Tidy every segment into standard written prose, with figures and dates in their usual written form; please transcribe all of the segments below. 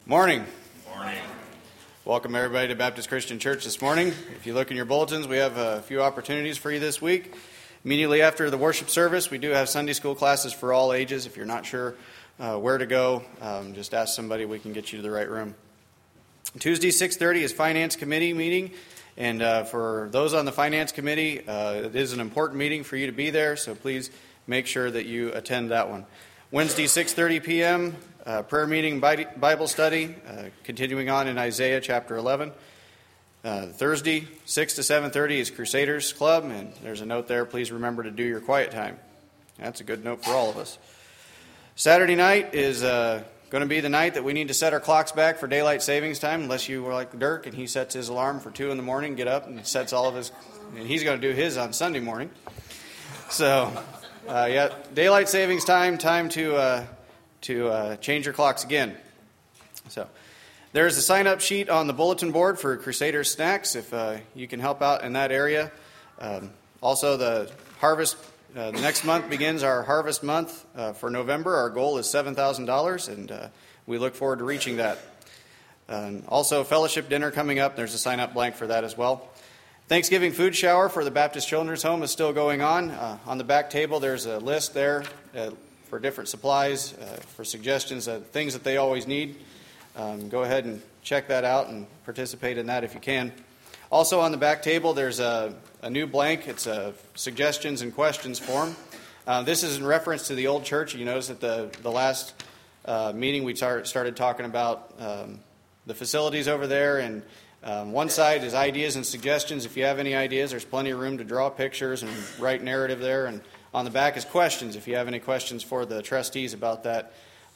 Morning. Morning. Welcome everybody to Baptist Christian Church this morning. If you look in your bulletins, we have a few opportunities for you this week. Immediately after the worship service, we do have Sunday school classes for all ages. If you're not sure where to go, just ask somebody. We can get you to the right room. Tuesday, 6:30 is Finance Committee meeting. And for those on the Finance Committee, it is an important meeting for you to be there, so please make sure that you attend that one. Wednesday, 6:30 p.m., prayer meeting, Bible study, continuing on in Isaiah chapter 11. Thursday, 6 to 7:30 is Crusaders Club, and there's a note there. Please remember to do your quiet time. That's a good note for all of us. Saturday night is going to be the night that we need to set our clocks back for daylight savings time, unless you were like Dirk and he sets his alarm for 2 in the morning, get up and sets all of his, and he's going to do his on Sunday morning. So, daylight savings time to change your clocks again. So, there's a sign-up sheet on the bulletin board for Crusaders Snacks if you can help out in that area. Also, the harvest, next month begins our harvest month for November. Our goal is $7,000, and we look forward to reaching that. Also, fellowship dinner coming up. There's a sign-up blank for that as well. Thanksgiving food shower for the Baptist Children's Home is still going on. On the back table, there's a list there for different supplies, for suggestions of things that they always need. Go ahead and check that out and participate in that if you can. Also on the back table, there's a new blank. It's a suggestions and questions form. This is in reference to the old church. You notice at the last meeting we started talking about the facilities over there, and one side is ideas and suggestions. If you have any ideas, there's plenty of room to draw pictures and write narrative there. And on the back is questions. If you have any questions for the trustees about that,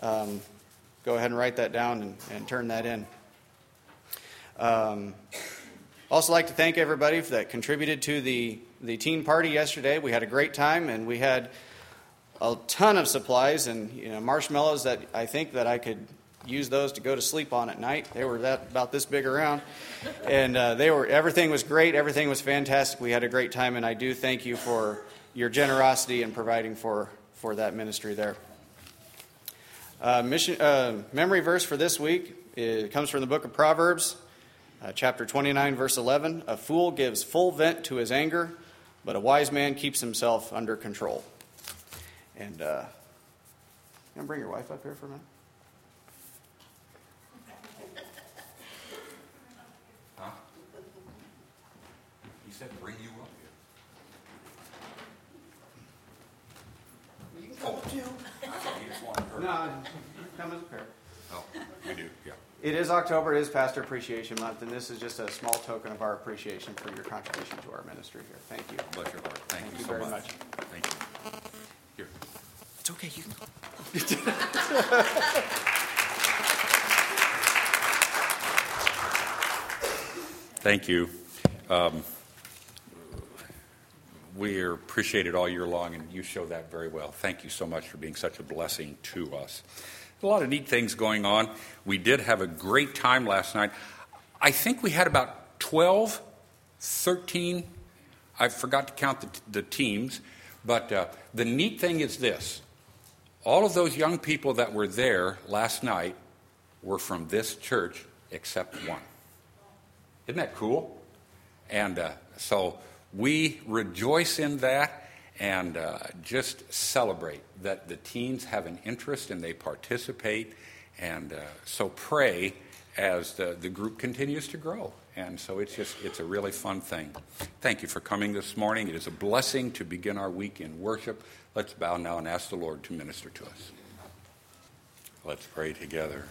go ahead and write that down and turn that in. Also like to thank everybody that contributed to the teen party yesterday. We had a great time, and we had a ton of supplies and marshmallows that I think that I could use those to go to sleep on at night. They were about this big around, and everything was great. Everything was fantastic. We had a great time, and I do thank you for your generosity in providing for that ministry there. Memory verse for this week, it comes from the book of Proverbs, chapter 29, verse 11. A fool gives full vent to his anger, but a wise man keeps himself under control. And you want to bring your wife up here for a minute? Huh? He said bring you up here. You can come up too. I thought he just wanted her. No, come as a pair. Oh, we do, yeah. It is October. It is Pastor Appreciation Month, and this is just a small token of our appreciation for your contribution to our ministry here. Thank you. Bless your heart. Thank you so very much. much. Thank you. Here. It's okay. You can go. Thank you. We are appreciated all year long, and you show that very well. Thank you so much for being such a blessing to us. A lot of neat things going on. We did have a great time last night. I think we had about 12, 13. I forgot to count the teams. But the neat thing is this. All of those young people that were there last night were from this church except one. Isn't that cool? And so we rejoice in that and just celebrate that the teens have an interest and they participate. And so pray as the group continues to grow. And so it's a really fun thing. Thank you for coming this morning. It is a blessing to begin our week in worship. Let's bow now and ask the Lord to minister to us. Let's pray together.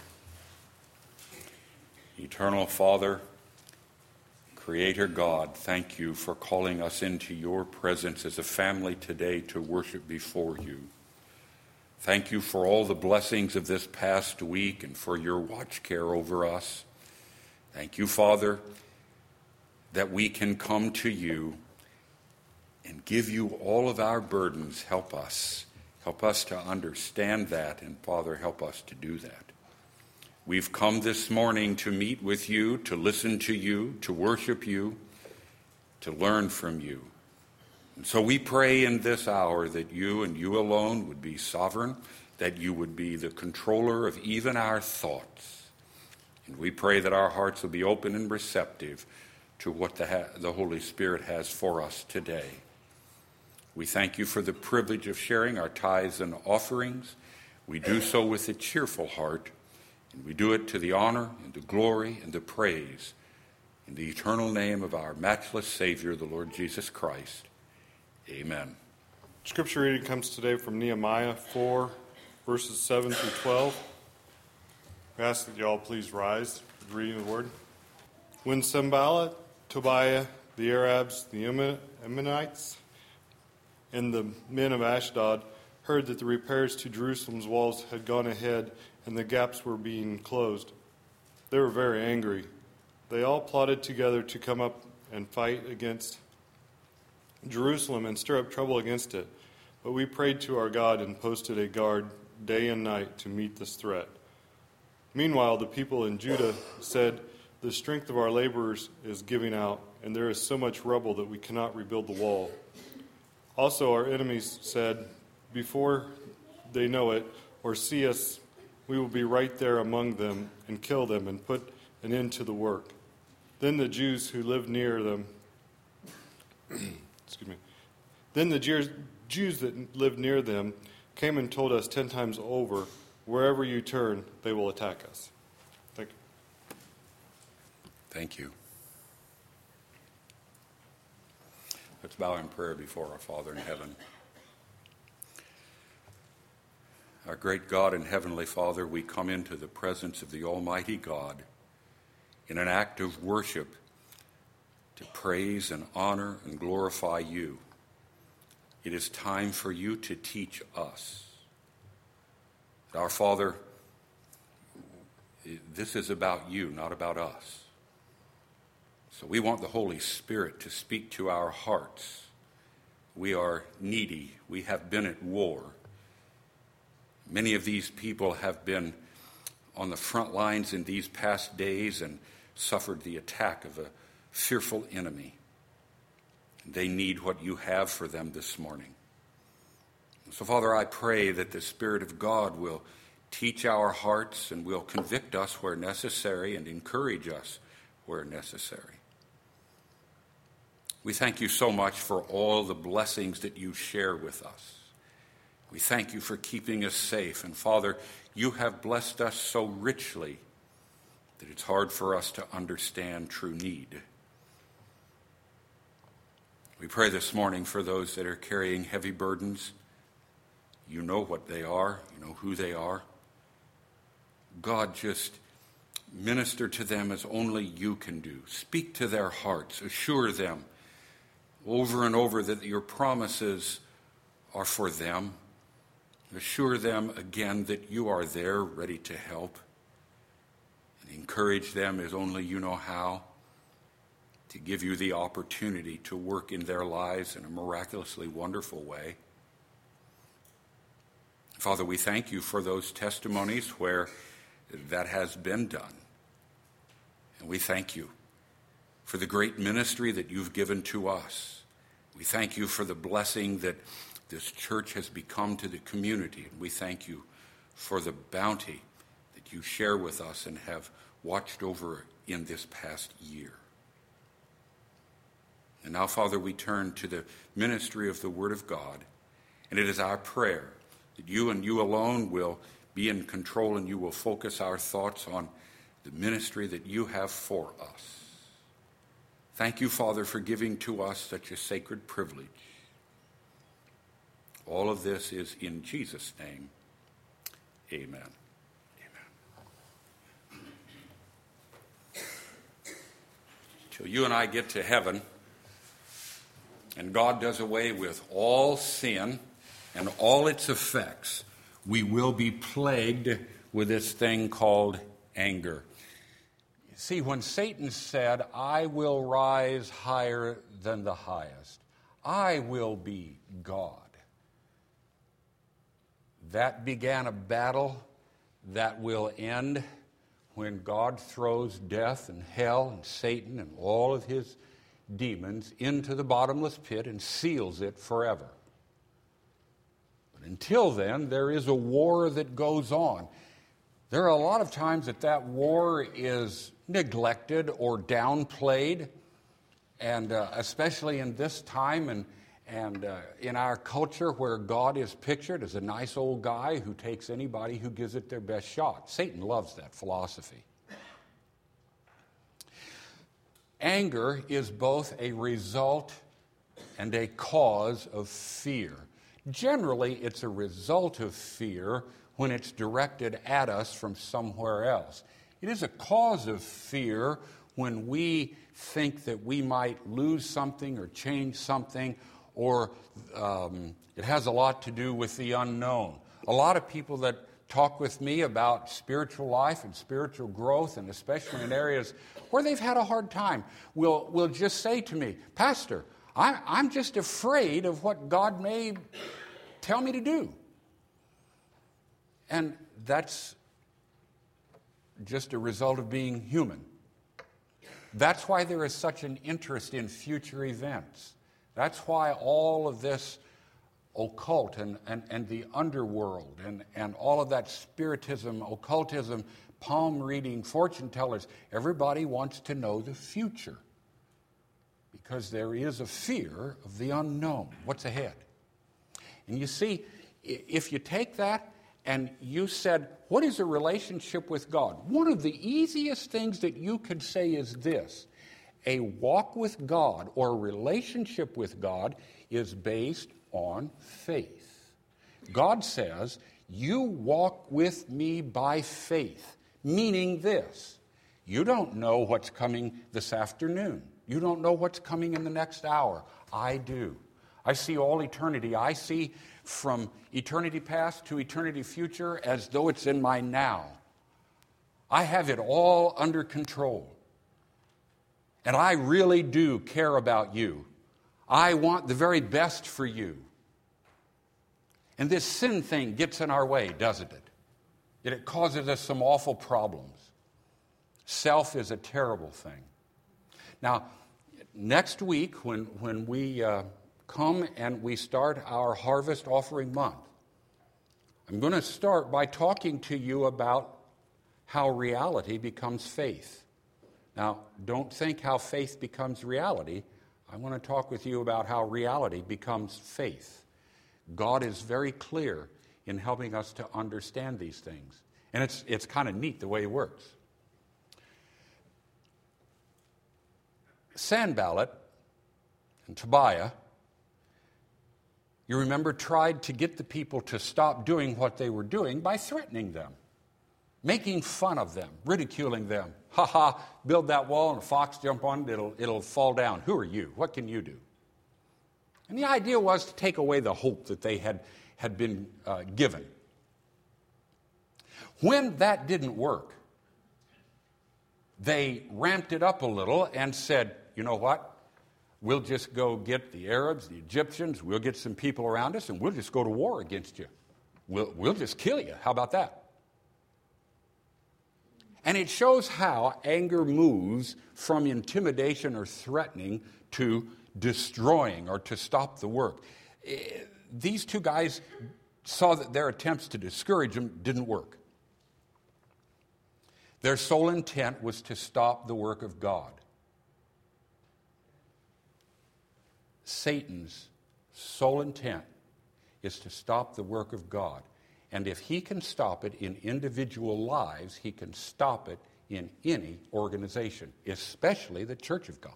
Eternal Father, Creator God, thank you for calling us into your presence as a family today to worship before you. Thank you for all the blessings of this past week and for your watch care over us. Thank you, Father, that we can come to you and give you all of our burdens. Help us. Help us to understand that, and Father, help us to do that. We've come this morning to meet with you, to listen to you, to worship you, to learn from you. And so we pray in this hour that you and you alone would be sovereign, that you would be the controller of even our thoughts. And we pray that our hearts will be open and receptive to what the Holy Spirit has for us today. We thank you for the privilege of sharing our tithes and offerings. We do so with a cheerful heart, and we do it to the honor and the glory and the praise in the eternal name of our matchless Savior, the Lord Jesus Christ. Amen. Scripture reading comes today from Nehemiah 4, verses 7 through 12. We ask that you all please rise for the reading of the word. When Sanballat, Tobiah, the Arabs, the Ammonites, and the men of Ashdod heard that the repairs to Jerusalem's walls had gone ahead and the gaps were being closed, they were very angry. They all plotted together to come up and fight against Jerusalem and stir up trouble against it. But we prayed to our God and posted a guard day and night to meet this threat. Meanwhile, the people in Judah said, "The strength of our laborers is giving out, and there is so much rubble that we cannot rebuild the wall." Also, our enemies said, "Before they know it or see us, we will be right there among them and kill them and put an end to the work." Then the Jews who lived near them, Then the Jews that lived near them came and told us 10 times over, "Wherever you turn, they will attack us." Thank you. Thank you. Let's bow in prayer before our Father in heaven. Our great God and Heavenly Father, we come into the presence of the Almighty God in an act of worship to praise and honor and glorify you. It is time for you to teach us. Our Father, this is about you, not about us. So we want the Holy Spirit to speak to our hearts. We are needy. We have been at war. Many of these people have been on the front lines in these past days and suffered the attack of a fearful enemy. They need what you have for them this morning. So, Father, I pray that the Spirit of God will teach our hearts and will convict us where necessary and encourage us where necessary. We thank you so much for all the blessings that you share with us. We thank you for keeping us safe. And, Father, you have blessed us so richly that it's hard for us to understand true need. We pray this morning for those that are carrying heavy burdens. You know what they are. You know who they are. God, just minister to them as only you can do. Speak to their hearts. Assure them over and over that your promises are for them. Assure them again that you are there ready to help. And encourage them as only you know how, to give you the opportunity to work in their lives in a miraculously wonderful way. Father, we thank you for those testimonies where that has been done. And we thank you for the great ministry that you've given to us. We thank you for the blessing that this church has become to the community. And we thank you for the bounty that you share with us and have watched over in this past year. And now, Father, we turn to the ministry of the Word of God. And it is our prayer that you and you alone will be in control and you will focus our thoughts on the ministry that you have for us. Thank you, Father, for giving to us such a sacred privilege. All of this is in Jesus' name. Amen. Amen. Till you and I get to heaven, and God does away with all sin and all its effects, we will be plagued with this thing called anger. You see, when Satan said, "I will rise higher than the highest, I will be God," that began a battle that will end when God throws death and hell and Satan and all of his demons into the bottomless pit and seals it forever. But until then, there is a war that goes on. There are a lot of times that war is neglected or downplayed, and especially in this time and in our culture where God is pictured as a nice old guy who takes anybody who gives it their best shot. Satan loves that philosophy. Anger is both a result and a cause of fear. Generally, it's a result of fear when it's directed at us from somewhere else. It is a cause of fear when we think that we might lose something or change something, or it has a lot to do with the unknown. A lot of people that talk with me about spiritual life and spiritual growth, and especially in areas where they've had a hard time, will just say to me, Pastor, I'm just afraid of what God may tell me to do. And that's just a result of being human. That's why there is such an interest in future events. That's why all of this occult and the underworld and all of that spiritism, occultism, palm reading, fortune tellers, everybody wants to know the future because there is a fear of the unknown, what's ahead. And you see, if you take that and you said, what is a relationship with God? One of the easiest things that you could say is this: a walk with God or a relationship with God is based on faith. God says, you walk with me by faith, meaning this: you don't know what's coming this afternoon. You don't know what's coming in the next hour. I do. I see all eternity. I see from eternity past to eternity future as though it's in my now. I have it all under control. And I really do care about you. I want the very best for you. And this sin thing gets in our way, doesn't it? It causes us some awful problems. Self is a terrible thing. Now, next week when we come and we start our Harvest Offering Month, I'm going to start by talking to you about how reality becomes faith. Now, don't think how faith becomes reality. I want to talk with you about how reality becomes faith. God is very clear in helping us to understand these things. And it's kind of neat the way it works. Sanballat and Tobiah, you remember, tried to get the people to stop doing what they were doing by threatening them, making fun of them, ridiculing them. Ha ha, build that wall and a fox jump on it, it'll fall down. Who are you? What can you do? And the idea was to take away the hope that they had been given. When that didn't work, they ramped it up a little and said, you know what? We'll just go get the Arabs, the Egyptians, we'll get some people around us, and we'll just go to war against you. We'll just kill you. How about that? And it shows how anger moves from intimidation or threatening to destroying or to stop the work. These two guys saw that their attempts to discourage them didn't work. Their sole intent was to stop the work of God. Satan's sole intent is to stop the work of God. And if he can stop it in individual lives, he can stop it in any organization, especially the Church of God.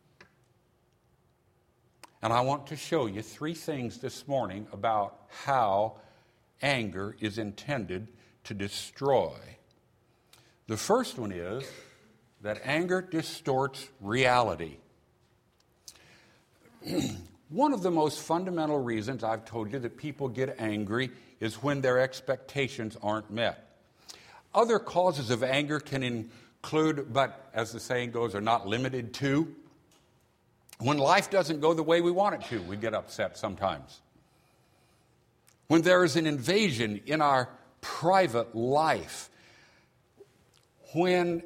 And I want to show you 3 things this morning about how anger is intended to destroy. The first one is that anger distorts reality. One of the most fundamental reasons I've told you that people get angry is when their expectations aren't met. Other causes of anger can include, but as the saying goes, are not limited to, when life doesn't go the way we want it to, we get upset sometimes. When there is an invasion in our private life, when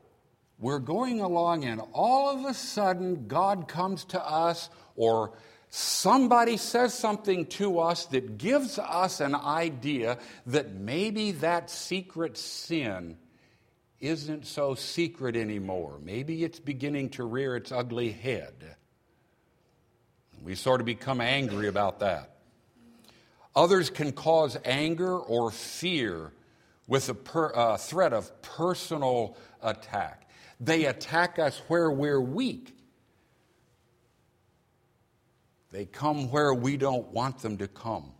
we're going along and all of a sudden God comes to us, or somebody says something to us that gives us an idea that maybe that secret sin isn't so secret anymore. Maybe it's beginning to rear its ugly head. We sort of become angry about that. Others can cause anger or fear with a threat of personal attack. They attack us where we're weak. They come where we don't want them to come.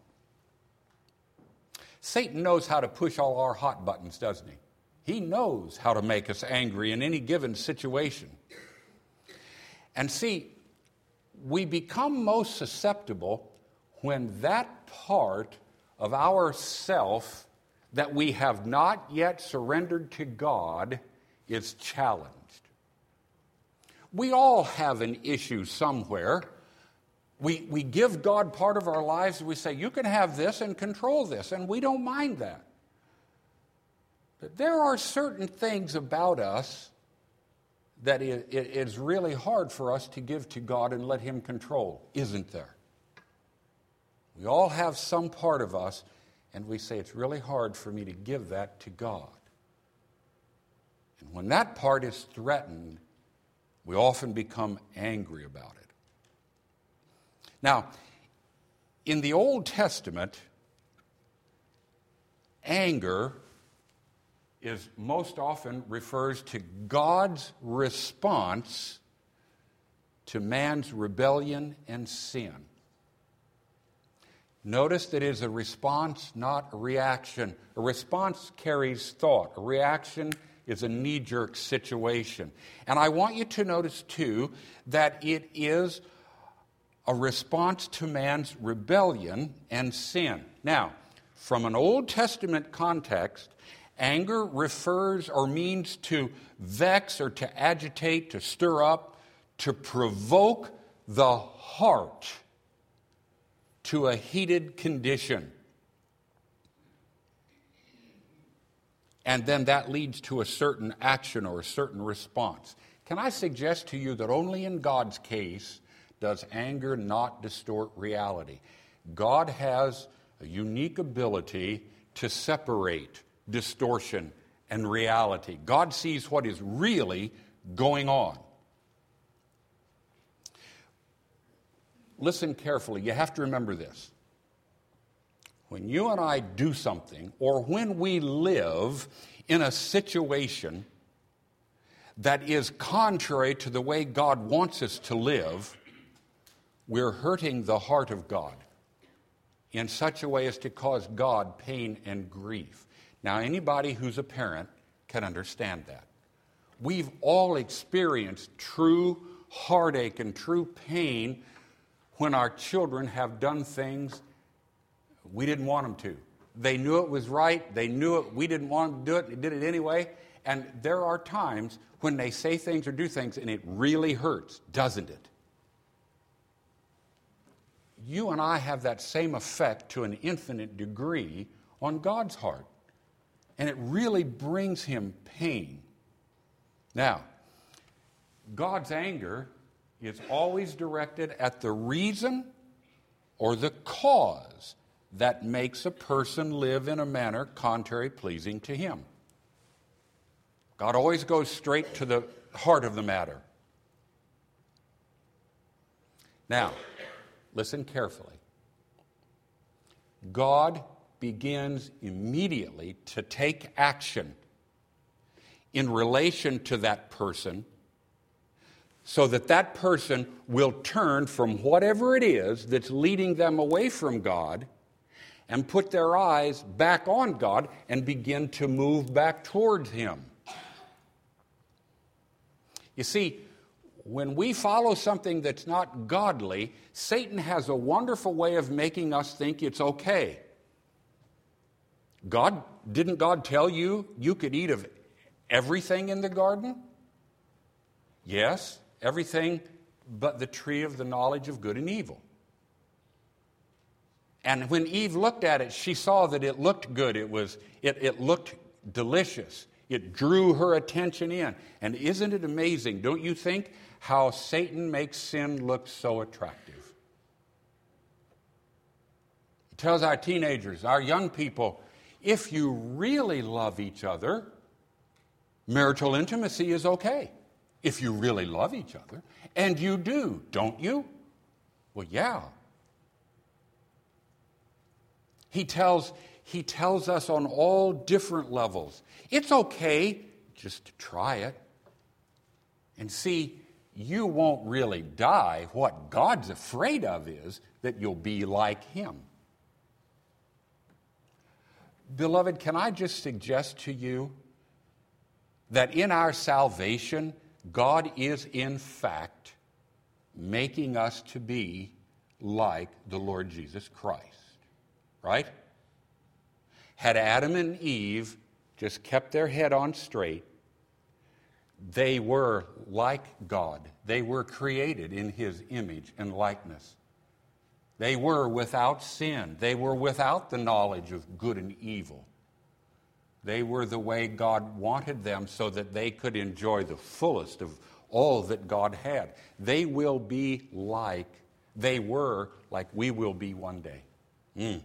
Satan knows how to push all our hot buttons, doesn't he? He knows how to make us angry in any given situation. And see, we become most susceptible when that part of ourself that we have not yet surrendered to God is challenged. We all have an issue somewhere. We give God part of our lives and we say, you can have this and control this, and we don't mind that. But there are certain things about us that it is really hard for us to give to God and let Him control, isn't there? We all have some part of us, and we say, it's really hard for me to give that to God. And when that part is threatened, we often become angry about it. Now, in the Old Testament, anger is most often refers to God's response to man's rebellion and sin. Notice that it is a response, not a reaction. A response carries thought. A reaction is a knee-jerk situation. And I want you to notice, too, that it is a response to man's rebellion and sin. Now, from an Old Testament context, anger refers or means to vex or to agitate, to stir up, to provoke the heart to a heated condition. And then that leads to a certain action or a certain response. Can I suggest to you that only in God's case does anger not distort reality? God has a unique ability to separate distortion and reality. God sees what is really going on. Listen carefully. You have to remember this. When you and I do something, or when we live in a situation that is contrary to the way God wants us to live, we're hurting the heart of God in such a way as to cause God pain and grief. Now, anybody who's a parent can understand that. We've all experienced true heartache and true pain when our children have done things we didn't want them to. They knew it was right. They knew it. We didn't want them to do it. They did it anyway. And there are times when they say things or do things and it really hurts, doesn't it? You and I have that same effect to an infinite degree on God's heart. And it really brings Him pain. Now, God's anger is always directed at the reason or the cause that makes a person live in a manner contrary pleasing to Him. God always goes straight to the heart of the matter. Now, listen carefully. God begins immediately to take action in relation to that person so that that person will turn from whatever it is that's leading them away from God and put their eyes back on God and begin to move back towards Him. You see, when we follow something that's not godly, Satan has a wonderful way of making us think it's okay. Didn't God tell you you could eat of everything in the garden? Yes, everything but the tree of the knowledge of good and evil. And when Eve looked at it, she saw that it looked good. It looked delicious. It drew her attention in. And isn't it amazing, don't you think, how Satan makes sin look so attractive? tells our teenagers, our young people, if you really love each other, marital intimacy is okay. If you really love each other. And you do, don't you? Well, yeah. He tells us on all different levels. It's okay just to try it. And see, you won't really die. What God's afraid of is that you'll be like Him. Beloved, can I just suggest to you that in our salvation, God is in fact making us to be like the Lord Jesus Christ, right? Had Adam and Eve just kept their head on straight, they were like God. They were created in His image and likeness. They were without sin. They were without the knowledge of good and evil. They were the way God wanted them so that they could enjoy the fullest of all that God had. They were like we will be one day. And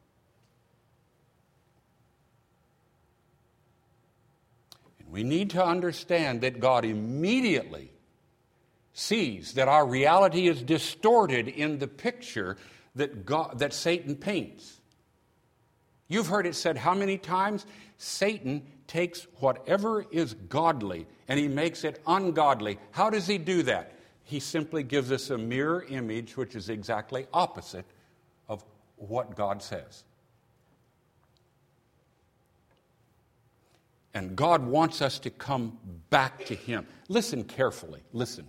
we need to understand that God immediately sees that our reality is distorted in the picture that Satan paints. You've heard it said how many times? Satan takes whatever is godly and he makes it ungodly. How does he do that? He simply gives us a mirror image which is exactly opposite of what God says. And God wants us to come back to Him. Listen carefully. Listen.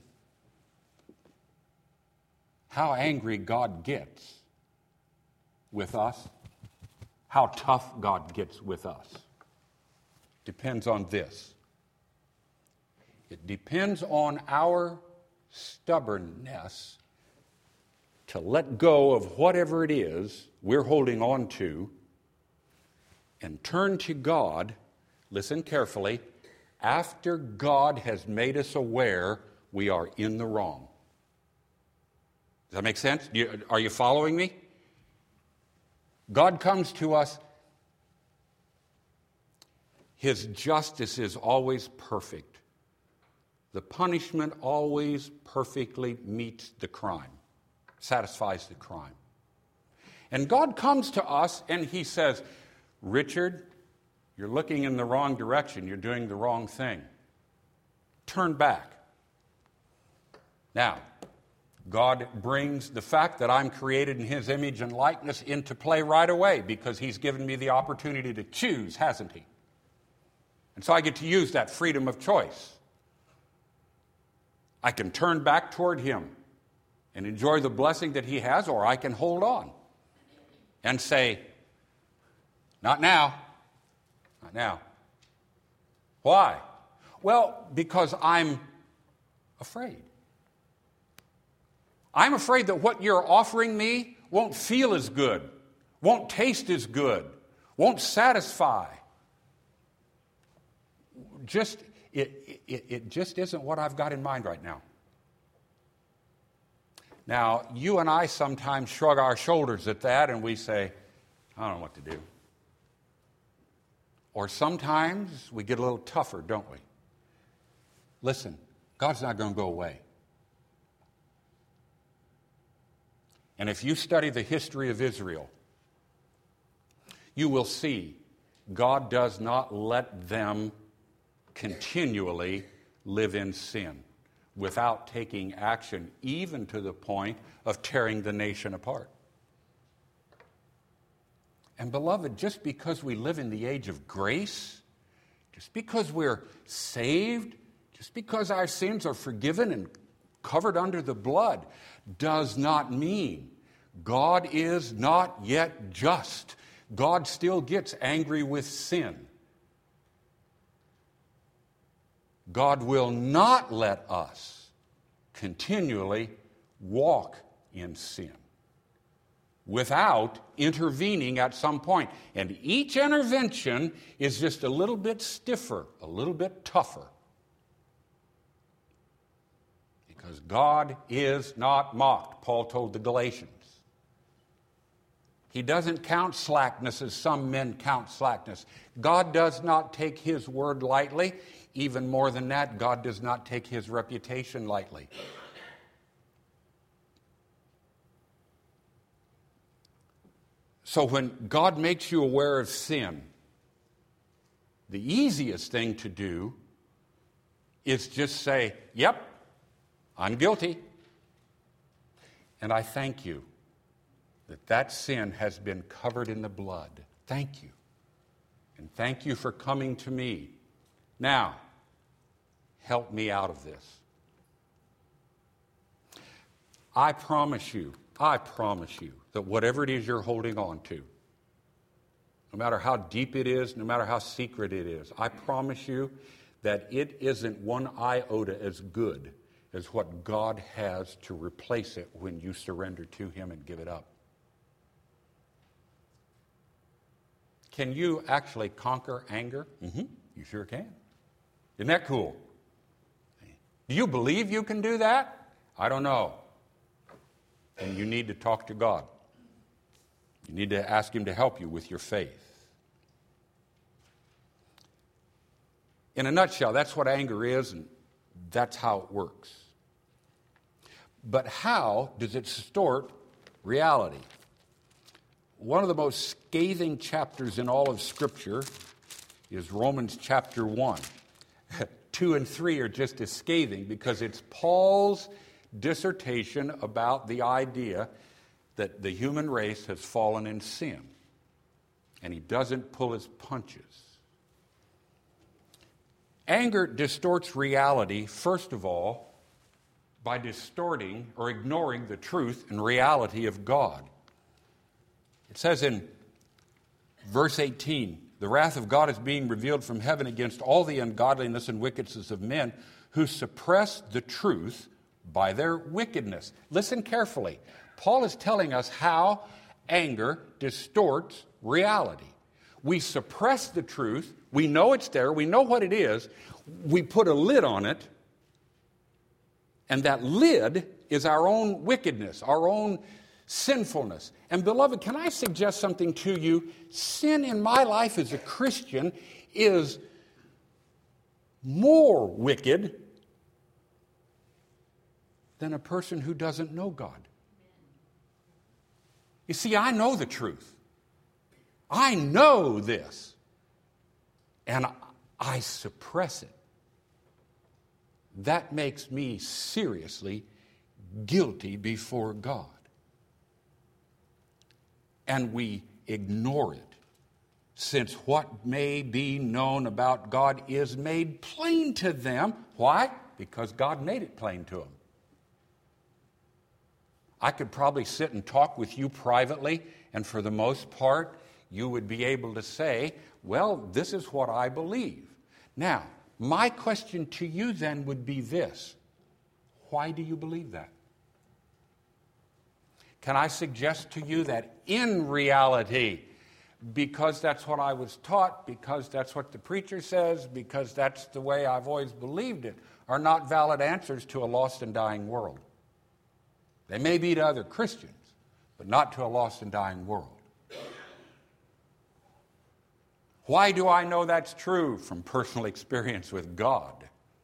How angry God gets with us, how tough God gets with us, depends on this. It depends on our stubbornness to let go of whatever it is we're holding on to and turn to God. Listen carefully. After God has made us aware we are in the wrong. Does that make sense? Are you following me? God comes to us. His justice is always perfect. The punishment always perfectly meets the crime, satisfies the crime. And God comes to us and He says, Richard, you're looking in the wrong direction. You're doing the wrong thing. Turn back. Now, God brings the fact that I'm created in His image and likeness into play right away because He's given me the opportunity to choose, hasn't He? And so I get to use that freedom of choice. I can turn back toward Him and enjoy the blessing that He has, or I can hold on and say, not now. Not now. Why? Well, because I'm afraid. I'm afraid that what you're offering me won't feel as good, won't taste as good, won't satisfy. It just isn't what I've got in mind right now. Now, you and I sometimes shrug our shoulders at that and we say, I don't know what to do. Or sometimes we get a little tougher, don't we? Listen, God's not going to go away. And if you study the history of Israel, you will see God does not let them continually live in sin without taking action, even to the point of tearing the nation apart. And beloved, just because we live in the age of grace, just because we're saved, just because our sins are forgiven and covered under the blood, does not mean God is not yet just. God still gets angry with sin. God will not let us continually walk in sin without intervening at some point. And each intervention is just a little bit stiffer, a little bit tougher. Because God is not mocked, Paul told the Galatians. He doesn't count slackness as some men count slackness. God does not take his word lightly. Even more than that, God does not take his reputation lightly. So when God makes you aware of sin, the easiest thing to do is just say, yep, I'm guilty. And I thank you that sin has been covered in the blood. Thank you. And thank you for coming to me. Now, help me out of this. I promise you that whatever it is you're holding on to, no matter how deep it is, no matter how secret it is, I promise you that it isn't one iota as good as what God has to replace it when you surrender to him and give it up. Can you actually conquer anger? Mm-hmm. You sure can. Isn't that cool? Do you believe you can do that? I don't know. And you need to talk to God. You need to ask him to help you with your faith. In a nutshell, that's what anger is, and that's how it works. But how does it distort reality? One of the most scathing chapters in all of Scripture is Romans chapter 1. 2 and 3 are just as scathing because it's Paul's dissertation about the idea that the human race has fallen in sin. And he doesn't pull his punches. Anger distorts reality, first of all, by distorting or ignoring the truth and reality of God. It says in verse 18, the wrath of God is being revealed from heaven against all the ungodliness and wickedness of men who suppress the truth by their wickedness. Listen carefully. Paul is telling us how anger distorts reality. We suppress the truth. We know it's there. We know what it is. We put a lid on it. And that lid is our own wickedness, our own sinfulness. And beloved, can I suggest something to you? Sin in my life as a Christian is more wicked than a person who doesn't know God. You see, I know the truth. I know this. And I suppress it. That makes me seriously guilty before God. And we ignore it, since what may be known about God is made plain to them. Why? Because God made it plain to them. I could probably sit and talk with you privately, and for the most part, you would be able to say, well, this is what I believe. Now, my question to you then would be this: why do you believe that? Can I suggest to you that in reality, because that's what I was taught, because that's what the preacher says, because that's the way I've always believed it, are not valid answers to a lost and dying world? They may be to other Christians, but not to a lost and dying world. Why do I know that's true? From personal experience with God.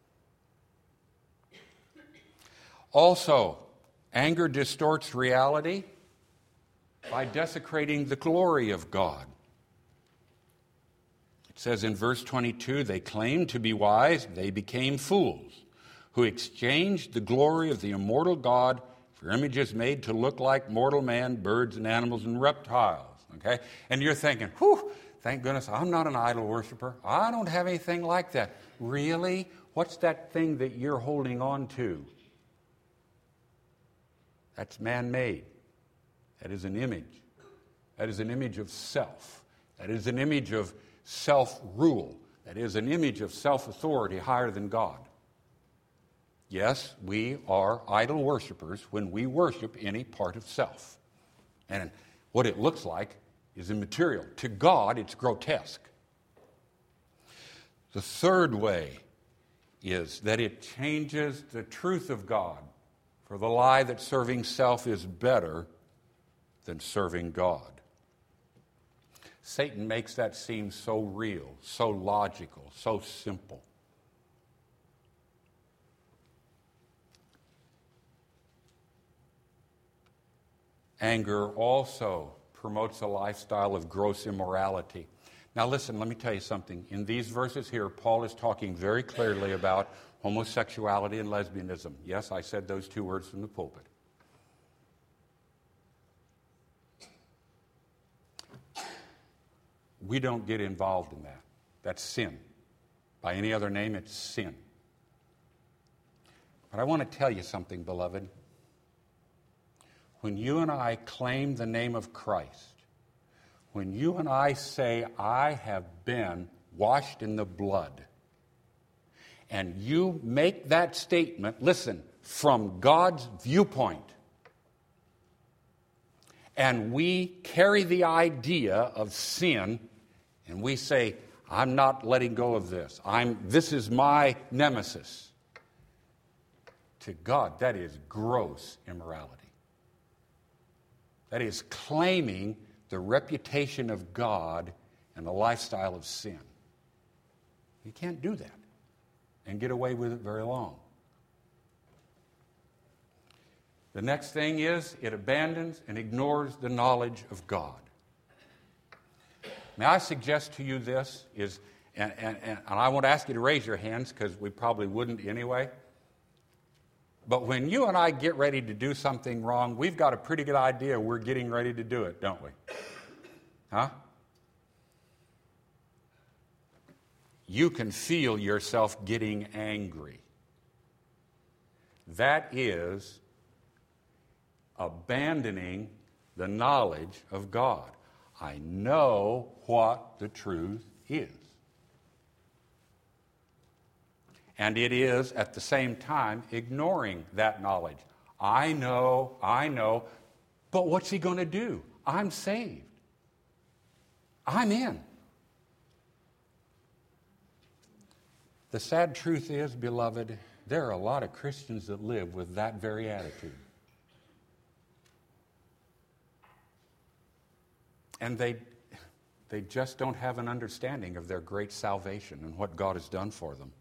Also, anger distorts reality by desecrating the glory of God. It says in verse 22, they claimed to be wise, they became fools, who exchanged the glory of the immortal God for images made to look like mortal man, birds and animals and reptiles. Okay? And you're thinking, whew, thank goodness I'm not an idol worshiper. I don't have anything like that. Really? What's that thing that you're holding on to? That's man-made. That is an image. That is an image of self. That is an image of self-rule. That is an image of self-authority higher than God. Yes, we are idol worshipers when we worship any part of self. And what it looks like is immaterial. To God, it's grotesque. The third way is that it changes the truth of God for the lie that serving self is better than serving God. Satan makes that seem so real, so logical, so simple. Anger also promotes a lifestyle of gross immorality. Now listen, let me tell you something. In these verses here, Paul is talking very clearly about homosexuality and lesbianism. Yes, I said those two words from the pulpit. We don't get involved in that. That's sin. By any other name, it's sin. But I want to tell you something, beloved. When you and I claim the name of Christ, when you and I say, I have been washed in the blood, and you make that statement, listen, from God's viewpoint, and we carry the idea of sin, and we say, I'm not letting go of this. This is my nemesis. To God, that is gross immorality. That is claiming the reputation of God and a lifestyle of sin. You can't do that and get away with it very long. The next thing is it abandons and ignores the knowledge of God. May I suggest to you this is, and I won't ask you to raise your hands because we probably wouldn't anyway. But when you and I get ready to do something wrong, we've got a pretty good idea we're getting ready to do it, don't we? Huh? You can feel yourself getting angry. That is abandoning the knowledge of God. I know what the truth is. And it is, at the same time, ignoring that knowledge. I know, but what's he going to do? I'm saved. I'm in. The sad truth is, beloved, there are a lot of Christians that live with that very attitude. And they just don't have an understanding of their great salvation and what God has done for them.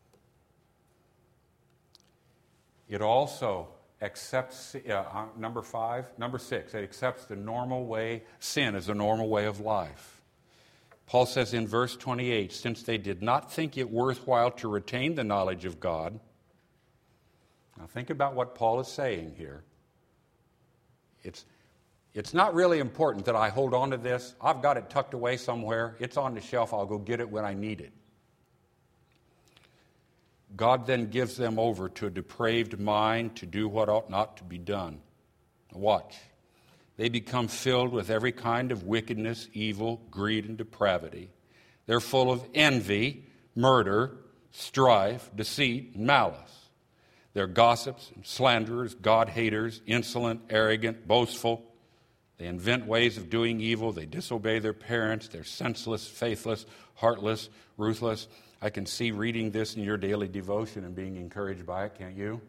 It also accepts, number 6, it accepts the normal way, sin as a normal way of life. Paul says in verse 28, since they did not think it worthwhile to retain the knowledge of God. Now think about what Paul is saying here. It's not really important that I hold on to this. I've got it tucked away somewhere. It's on the shelf. I'll go get it when I need it. God then gives them over to a depraved mind to do what ought not to be done. Watch. They become filled with every kind of wickedness, evil, greed, and depravity. They're full of envy, murder, strife, deceit, and malice. They're gossips and slanderers, God-haters, insolent, arrogant, boastful. They invent ways of doing evil. They disobey their parents. They're senseless, faithless, heartless, ruthless. I can see reading this in your daily devotion and being encouraged by it, can't you?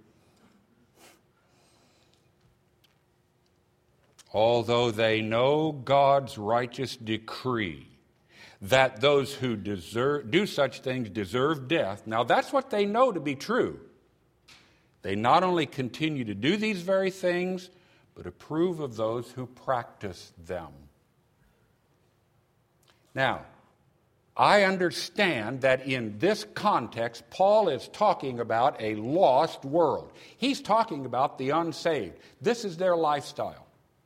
Although they know God's righteous decree that those who do such things deserve death, now that's what they know to be true. They not only continue to do these very things, but approve of those who practice them. Now, I understand that in this context, Paul is talking about a lost world. He's talking about the unsaved. This is their lifestyle.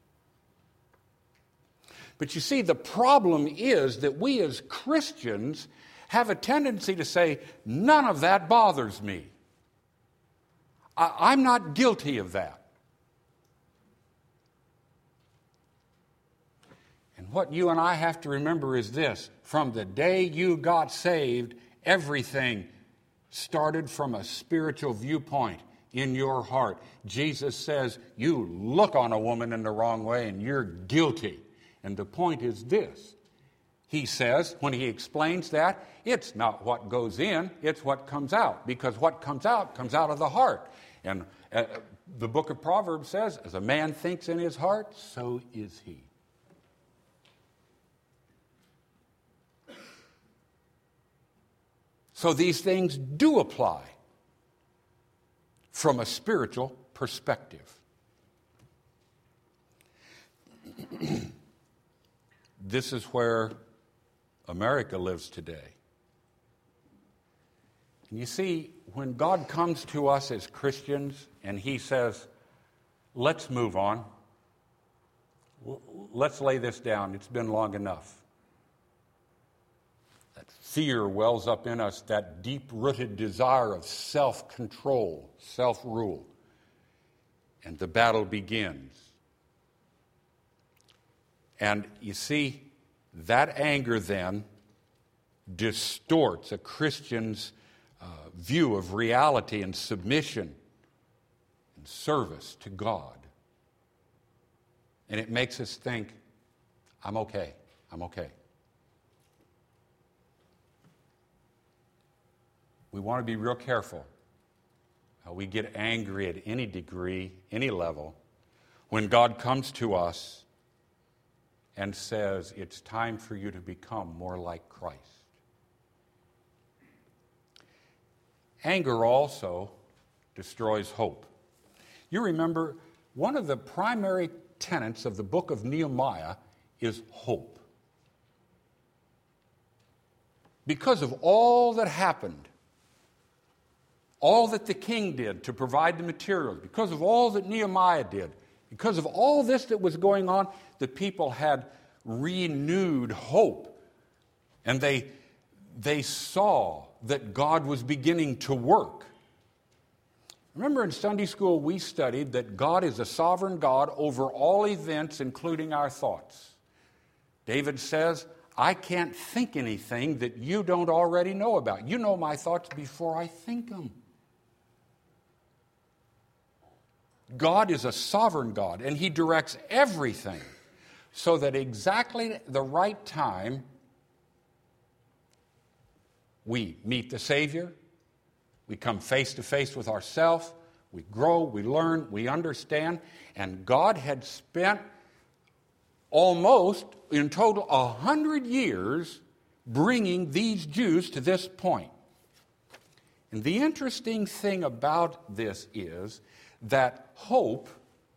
But you see, the problem is that we as Christians have a tendency to say, none of that bothers me. I'm not guilty of that. And what you and I have to remember is this. From the day you got saved, everything started from a spiritual viewpoint in your heart. Jesus says, you look on a woman in the wrong way and you're guilty. And the point is this. He says, when he explains that, it's not what goes in, it's what comes out. Because what comes out of the heart. And the book of Proverbs says, as a man thinks in his heart, so is he. So these things do apply from a spiritual perspective. This is where America lives today. And you see, when God comes to us as Christians and He says, let's move on, let's lay this down, it's been long enough. That fear wells up in us, that deep-rooted desire of self-control, self-rule. And the battle begins. And you see, that anger then distorts a Christian's view of reality and submission and service to God. And it makes us think, I'm okay. We want to be real careful how we get angry at any degree, any level, when God comes to us and says, it's time for you to become more like Christ. Anger also destroys hope. You remember, one of the primary tenets of the book of Nehemiah is hope. Because of all that happened, all that the king did to provide the materials, because of all that Nehemiah did, because of all this that was going on, the people had renewed hope. And they saw that God was beginning to work. Remember in Sunday school we studied that God is a sovereign God over all events, including our thoughts. David says, I can't think anything that you don't already know about. You know my thoughts before I think them. God is a sovereign God, and He directs everything so that exactly the right time we meet the Savior, we come face to face with ourselves, we grow, we learn, we understand, and God had spent almost, in total, 100 years bringing these Jews to this point. And the interesting thing about this is that hope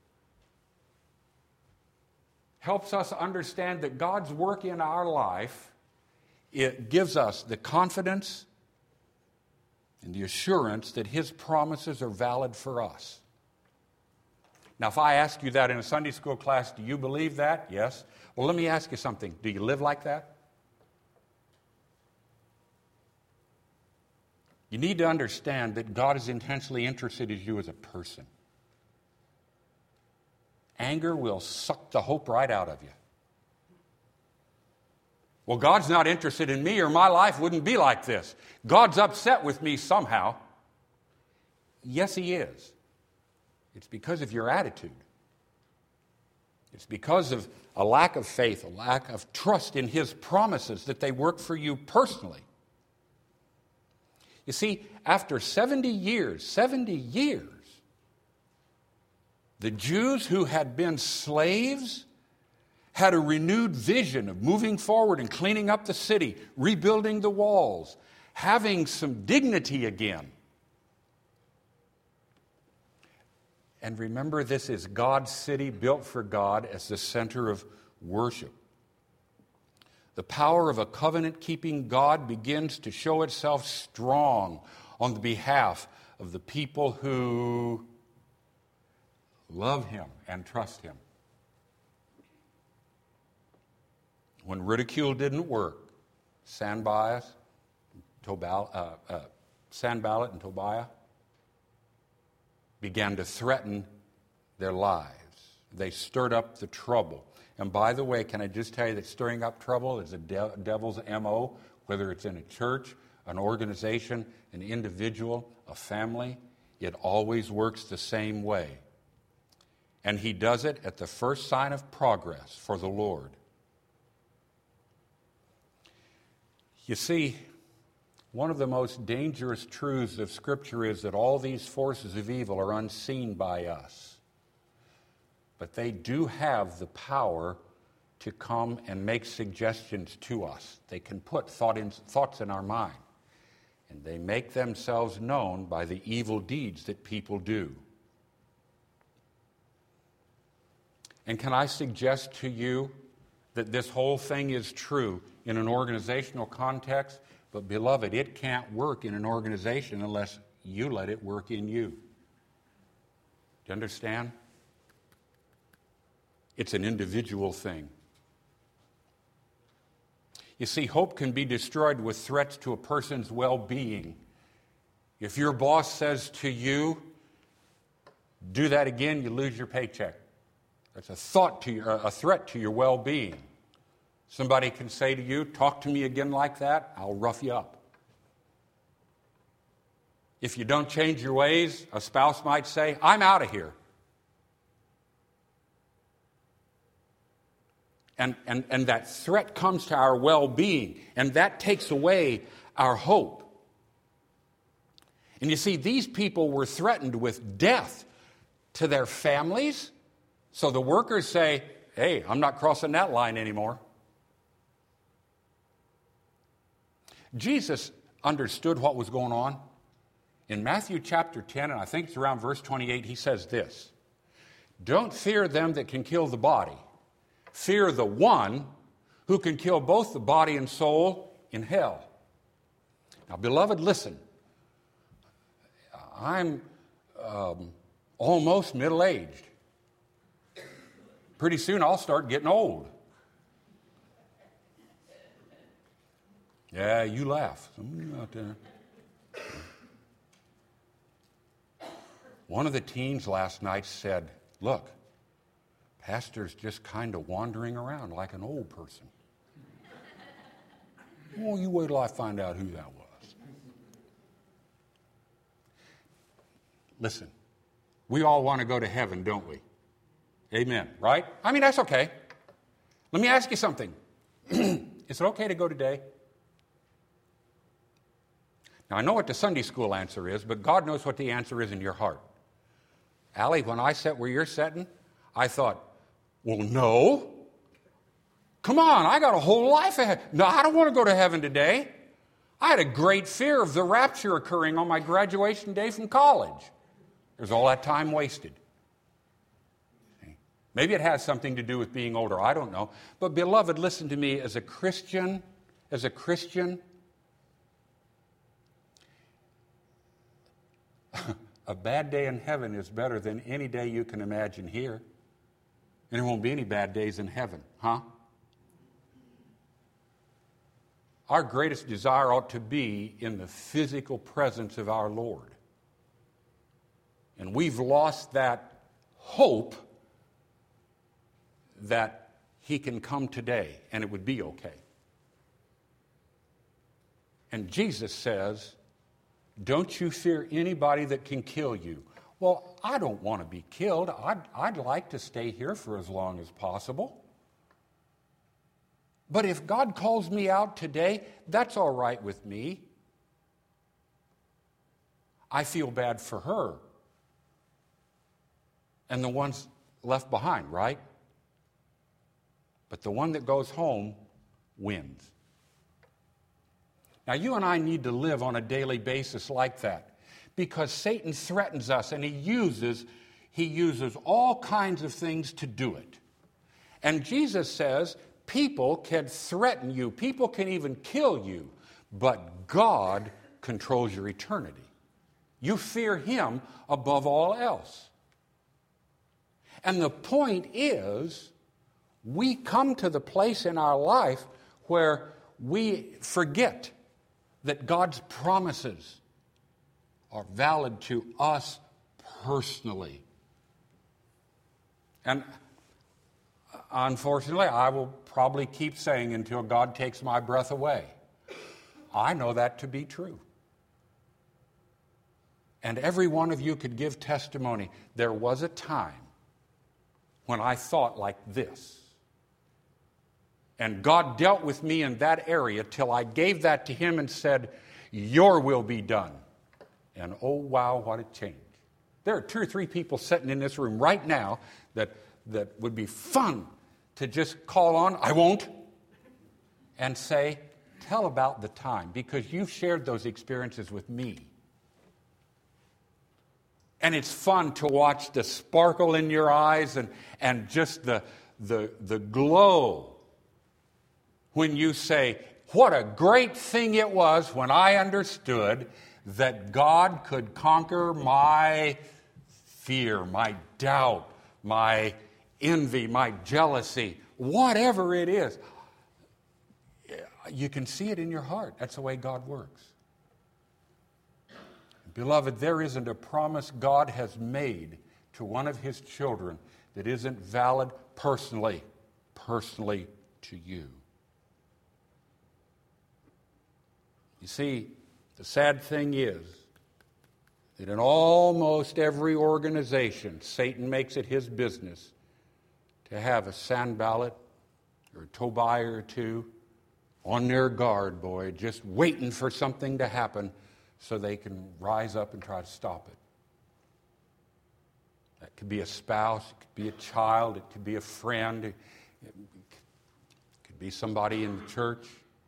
helps us understand that God's work in our life, it gives us the confidence and the assurance that His promises are valid for us. Now, if I ask you that in a Sunday school class, do you believe that? Yes. Well, let me ask you something. Do you live like that? You need to understand that God is intentionally interested in you as a person. Anger will suck the hope right out of you. Well, God's not interested in me or my life wouldn't be like this. God's upset with me somehow. Yes, He is. It's because of your attitude. It's because of a lack of faith, a lack of trust in His promises that they work for you personally. You see, after 70 years, the Jews who had been slaves had a renewed vision of moving forward and cleaning up the city, rebuilding the walls, having some dignity again. And remember, this is God's city built for God as the center of worship. The power of a covenant-keeping God begins to show itself strong on the behalf of the people who love Him and trust Him. When ridicule didn't work, Sanballat and Tobiah began to threaten their lives. They stirred up the trouble. And by the way, can I just tell you that stirring up trouble is the devil's MO, whether it's in a church, an organization, an individual, a family, it always works the same way. And he does it at the first sign of progress for the Lord. You see, one of the most dangerous truths of Scripture is that all these forces of evil are unseen by us. But they do have the power to come and make suggestions to us. They can put thoughts in our mind. and they make themselves known by the evil deeds that people do. And can I suggest to you that this whole thing is true in an organizational context? But beloved, it can't work in an organization unless you let it work in you. Do you understand? It's an individual thing. You see, hope can be destroyed with threats to a person's well-being. If your boss says to you, do that again, you lose your paycheck. That's a threat to your well-being. Somebody can say to you, talk to me again like that, I'll rough you up. If you don't change your ways, a spouse might say, I'm out of here. And that threat comes to our well-being, and that takes away our hope. And you see, these people were threatened with death to their families, so the workers say, hey, I'm not crossing that line anymore. Jesus understood what was going on. In Matthew chapter 10, and I think it's around verse 28, he says this, don't fear them that can kill the body. Fear the one who can kill both the body and soul in hell. Now, beloved, listen. I'm almost middle-aged. Pretty soon I'll start getting old. Yeah, you laugh. Some of you out there. One of the teens last night said, look, Pastor's just kind of wandering around like an old person. Well, you wait till I find out who that was. Listen, we all want to go to heaven, don't we? Amen, right? I mean, that's okay. Let me ask you something. Is it okay to go today? Now, I know what the Sunday school answer is, but God knows what the answer is in your heart. Allie, when I sat where you're sitting, I thought, well, no. Come on, I got a whole life ahead. No, I don't want to go to heaven today. I had a great fear of the rapture occurring on my graduation day from college. There's all that time wasted. Maybe it has something to do with being older. I don't know. But beloved, listen to me. As a Christian, a bad day in heaven is better than any day you can imagine here. And there won't be any bad days in heaven, huh? Our greatest desire ought to be in the physical presence of our Lord. And we've lost that hope that He can come today and it would be okay. And Jesus says, don't you fear anybody that can kill you. Well, I don't want to be killed. I'd like to stay here for as long as possible. But if God calls me out today, that's all right with me. I feel bad for her and the ones left behind, right? But the one that goes home wins. Now, you and I need to live on a daily basis like that because Satan threatens us and he uses all kinds of things to do it. And Jesus says people can threaten you, people can even kill you, but God controls your eternity. You fear Him above all else. And the point is, we come to the place in our life where we forget that God's promises are valid to us personally. And unfortunately, I will probably keep saying until God takes my breath away. I know that to be true. And every one of you could give testimony. There was a time when I thought like this. And God dealt with me in that area till I gave that to Him and said, your will be done. And oh, wow, what a change. There are 2 or 3 people sitting in this room right now that would be fun to just call on, I won't, and say, tell about the time, because you've shared those experiences with me. And it's fun to watch the sparkle in your eyes and just the glow when you say, what a great thing it was when I understood that God could conquer my fear, my doubt, my envy, my jealousy, whatever it is. You can see it in your heart. That's the way God works. Beloved, there isn't a promise God has made to one of His children that isn't valid personally to you. You see, the sad thing is that in almost every organization, Satan makes it his business to have a Sanballat or a Tobiah or two on their guard, boy, just waiting for something to happen so they can rise up and try to stop it. That could be a spouse, it could be a child, it could be a friend, it could be somebody in the church.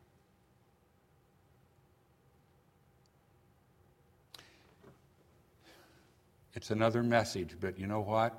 It's another message, but you know what?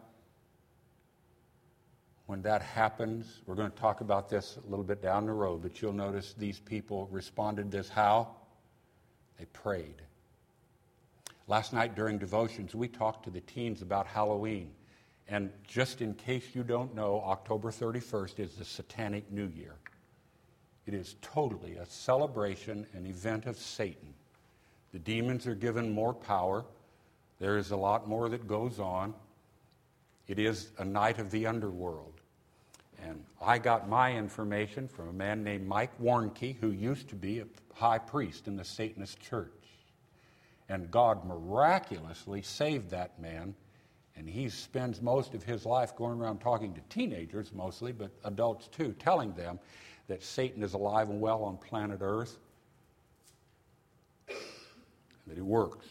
When that happens, we're going to talk about this a little bit down the road, but you'll notice these people responded this how? They prayed. Last night during devotions, we talked to the teens about Halloween. And just in case you don't know, October 31st is the Satanic New Year. It is totally a celebration, an event of Satan. The demons are given more power. There is a lot more that goes on. It is a night of the underworld. And I got my information from a man named Mike Warnke, who used to be a high priest in the Satanist church. And God miraculously saved that man. And he spends most of his life going around talking to teenagers mostly, but adults too, telling them that Satan is alive and well on planet Earth, and that he works.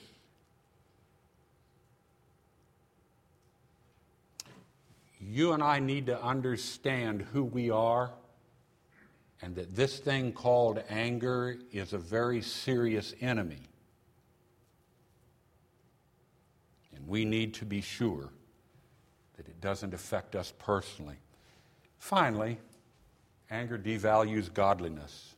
You and I need to understand who we are, and that this thing called anger is a very serious enemy. And we need to be sure that it doesn't affect us personally. Finally, anger devalues godliness.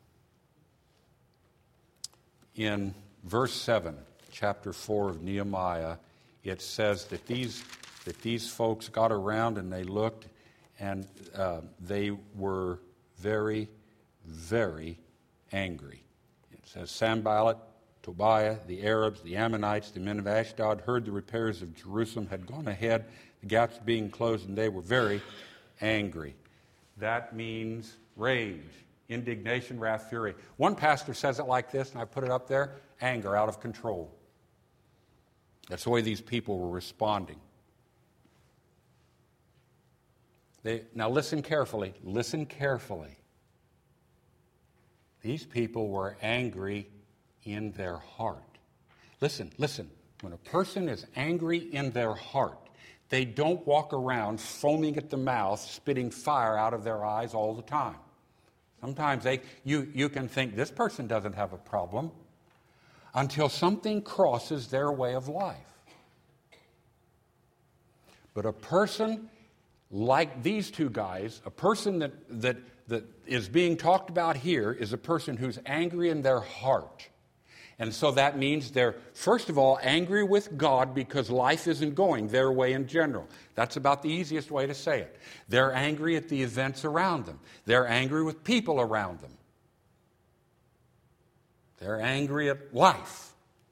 In verse 7, chapter 4 of Nehemiah, it says that these folks got around and they looked, and they were very, very angry. It says, Sanballat, Tobiah, the Arabs, the Ammonites, the men of Ashdod heard the repairs of Jerusalem had gone ahead, the gaps being closed, and they were very angry. That means rage, indignation, wrath, fury. One pastor says it like this, and I put it up there, anger out of control. That's the way these people were responding. Now listen carefully. Listen carefully. These people were angry in their heart. Listen. When a person is angry in their heart, they don't walk around foaming at the mouth, spitting fire out of their eyes all the time. Sometimes you can think this person doesn't have a problem until something crosses their way of life. But a person like these two guys, a person that is being talked about here is a person who's angry in their heart. And so that means they're, first of all, angry with God because life isn't going their way in general. That's about the easiest way to say it. They're angry at the events around them. They're angry with people around them. They're angry at life.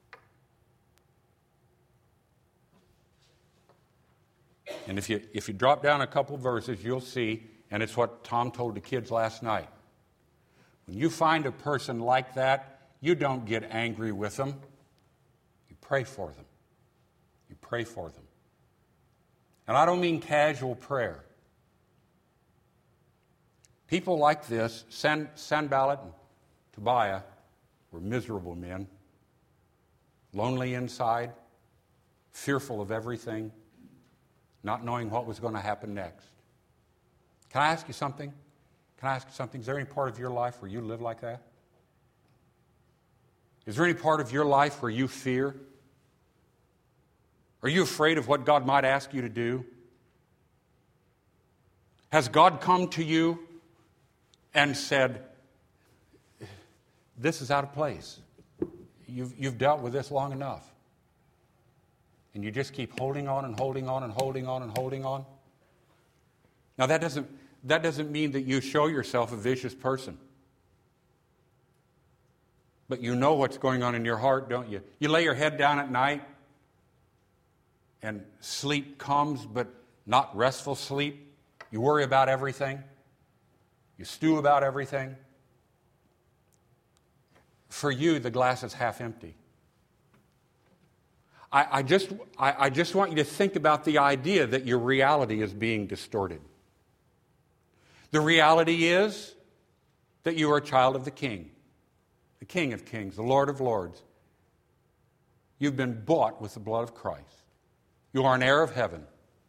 And if you drop down a couple verses, you'll see, and it's what Tom told the kids last night. When you find a person like that, you don't get angry with them. You pray for them. You pray for them. And I don't mean casual prayer. People like this, Sanballat and Tobiah, were miserable men, lonely inside, fearful of everything, not knowing what was going to happen next. Can I ask you something? Is there any part of your life where you live like that? Is there any part of your life where you fear? Are you afraid of what God might ask you to do? Has God come to you and said, this is out of place. You've dealt with this long enough. And you just keep holding on and holding on and holding on and holding on. Now that doesn't mean that you show yourself a vicious person. But you know what's going on in your heart, don't you? You lay your head down at night and sleep comes, but not restful sleep. You worry about everything. You stew about everything. For you, the glass is half empty. I just want you to think about the idea that your reality is being distorted. The reality is that you are a child of the King of Kings, the Lord of Lords. You've been bought with the blood of Christ. You are an heir of heaven.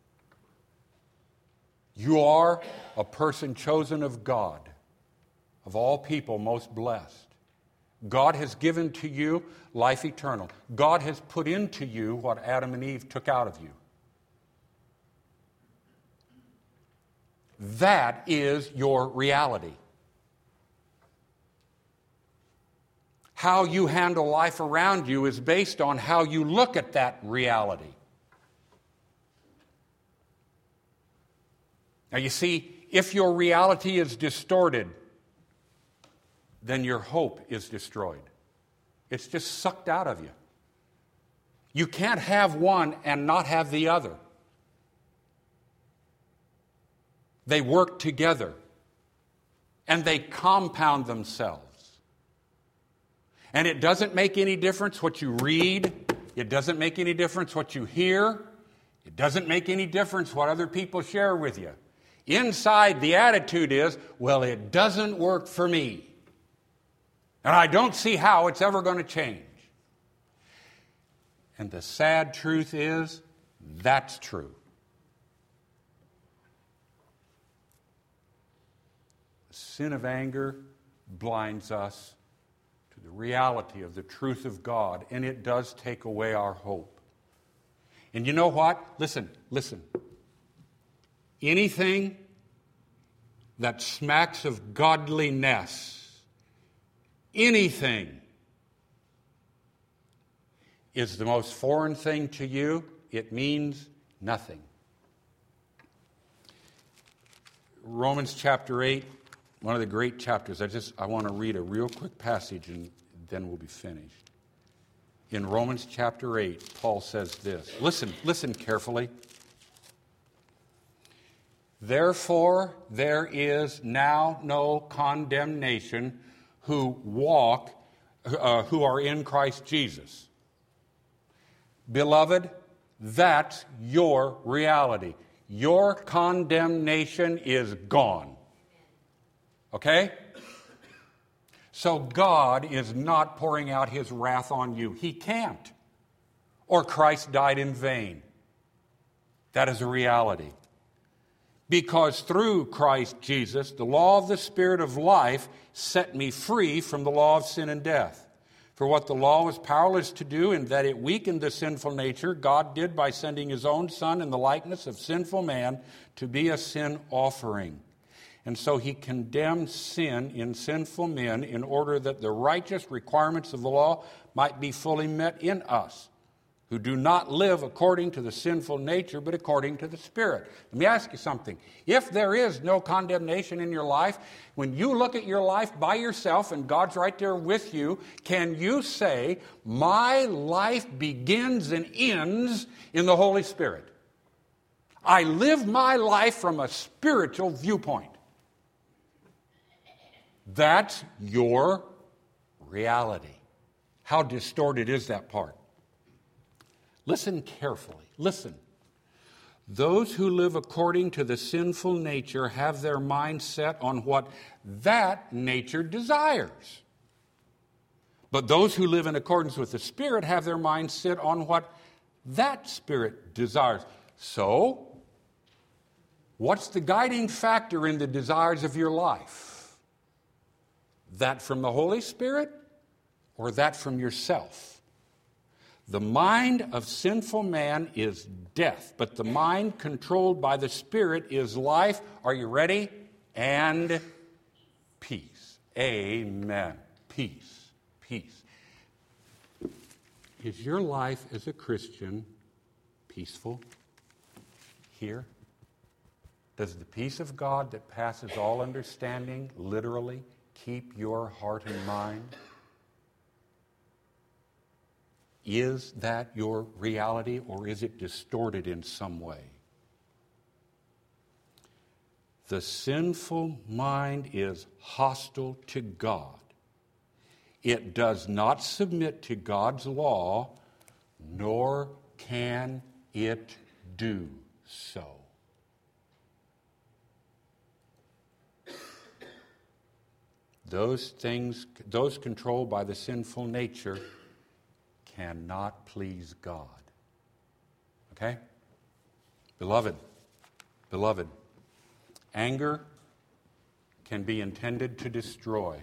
You are a person chosen of God, of all people most blessed. God has given to you life eternal. God has put into you what Adam and Eve took out of you. That is your reality. How you handle life around you is based on how you look at that reality. Now you see, if your reality is distorted, then your hope is destroyed. It's just sucked out of you. You can't have one and not have the other. They work together, and they compound themselves. And it doesn't make any difference what you read. It doesn't make any difference what you hear. It doesn't make any difference what other people share with you. Inside, the attitude is, well, it doesn't work for me. And I don't see how it's ever going to change. And the sad truth is, that's true. The sin of anger blinds us to the reality of the truth of God, and it does take away our hope. And you know what? Listen. Anything that smacks of godliness, anything is the most foreign thing to you, it means nothing. Romans chapter 8, one of the great chapters. I want to read a real quick passage and then we'll be finished. In Romans chapter 8, Paul says this. Listen carefully. Therefore, there is now no condemnation who are in Christ Jesus. Beloved, that's your reality. Your condemnation is gone. Okay? So God is not pouring out His wrath on you. He can't. Or Christ died in vain. That is a reality. Because through Christ Jesus, the law of the Spirit of life set me free from the law of sin and death. For what the law was powerless to do, in that it weakened the sinful nature, God did by sending His own Son in the likeness of sinful man to be a sin offering. And so He condemned sin in sinful men in order that the righteous requirements of the law might be fully met in us, who do not live according to the sinful nature, but according to the Spirit. Let me ask you something. If there is no condemnation in your life, when you look at your life by yourself and God's right there with you, can you say, my life begins and ends in the Holy Spirit? I live my life from a spiritual viewpoint. That's your reality. How distorted is that part? Listen carefully. Listen. Those who live according to the sinful nature have their mind set on what that nature desires. But those who live in accordance with the Spirit have their mind set on what that Spirit desires. So, what's the guiding factor in the desires of your life? That from the Holy Spirit or that from yourself. The mind of sinful man is death, but the mind controlled by the Spirit is life. Are you ready? And peace. Amen. Peace. Peace. Is your life as a Christian peaceful here? Does the peace of God that passes all understanding literally keep your heart and mind? Is that your reality, or is it distorted in some way? The sinful mind is hostile to God. It does not submit to God's law, nor can it do so. Those things, those controlled by the sinful nature, cannot please God. Okay? Beloved, anger can be intended to destroy.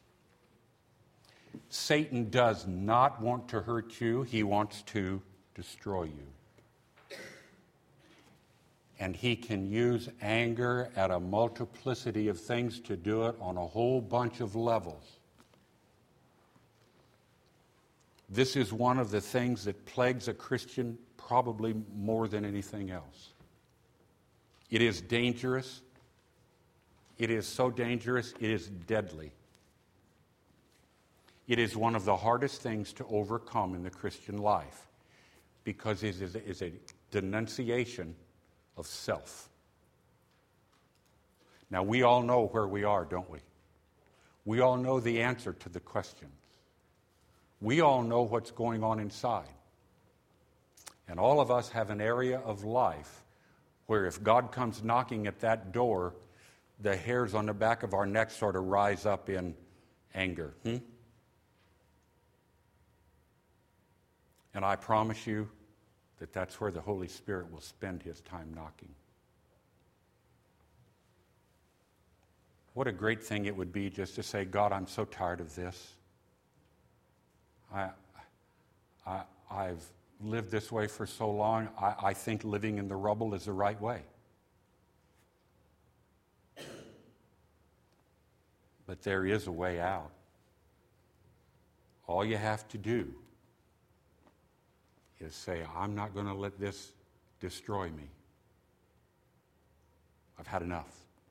Satan does not want to hurt you. He wants to destroy you. And he can use anger at a multiplicity of things to do it on a whole bunch of levels. This is one of the things that plagues a Christian probably more than anything else. It is dangerous. It is so dangerous, it is deadly. It is one of the hardest things to overcome in the Christian life because it is a denunciation of self. Now, we all know where we are, don't we? We all know the answer to the questions. We all know what's going on inside. And all of us have an area of life where if God comes knocking at that door, the hairs on the back of our neck sort of rise up in anger. And I promise you that that's where the Holy Spirit will spend his time knocking. What a great thing it would be just to say, God, I'm so tired of this. I've lived this way for so long, I think living in the rubble is the right way. But there is a way out. All you have to do is say, I'm not going to let this destroy me. I've had enough.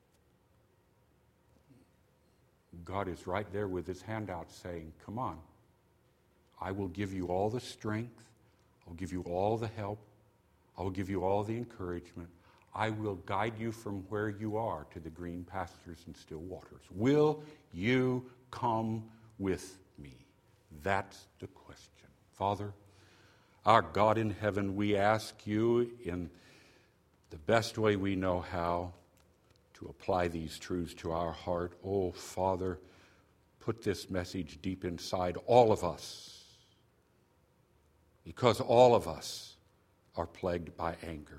God is right there with his hand out saying, come on. I will give you all the strength. I'll give you all the help. I will give you all the encouragement. I will guide you from where you are to the green pastures and still waters. Will you come with me? That's the question. Father, our God in heaven, we ask you in the best way we know how to apply these truths to our heart. Oh, Father, put this message deep inside all of us, because all of us are plagued by anger.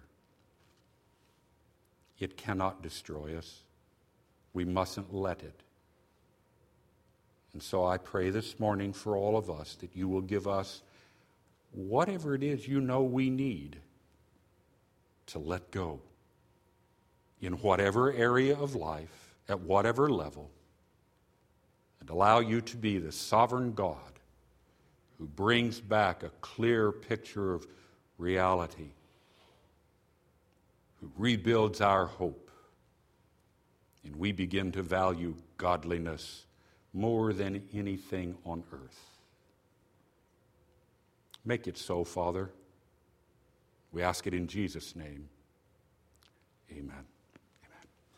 It cannot destroy us. We mustn't let it. And so I pray this morning for all of us that you will give us whatever it is you know we need to let go in whatever area of life, at whatever level, and allow you to be the sovereign God who brings back a clear picture of reality, who rebuilds our hope, and we begin to value godliness more than anything on earth. Make it so, Father. We ask it in Jesus' name. Amen.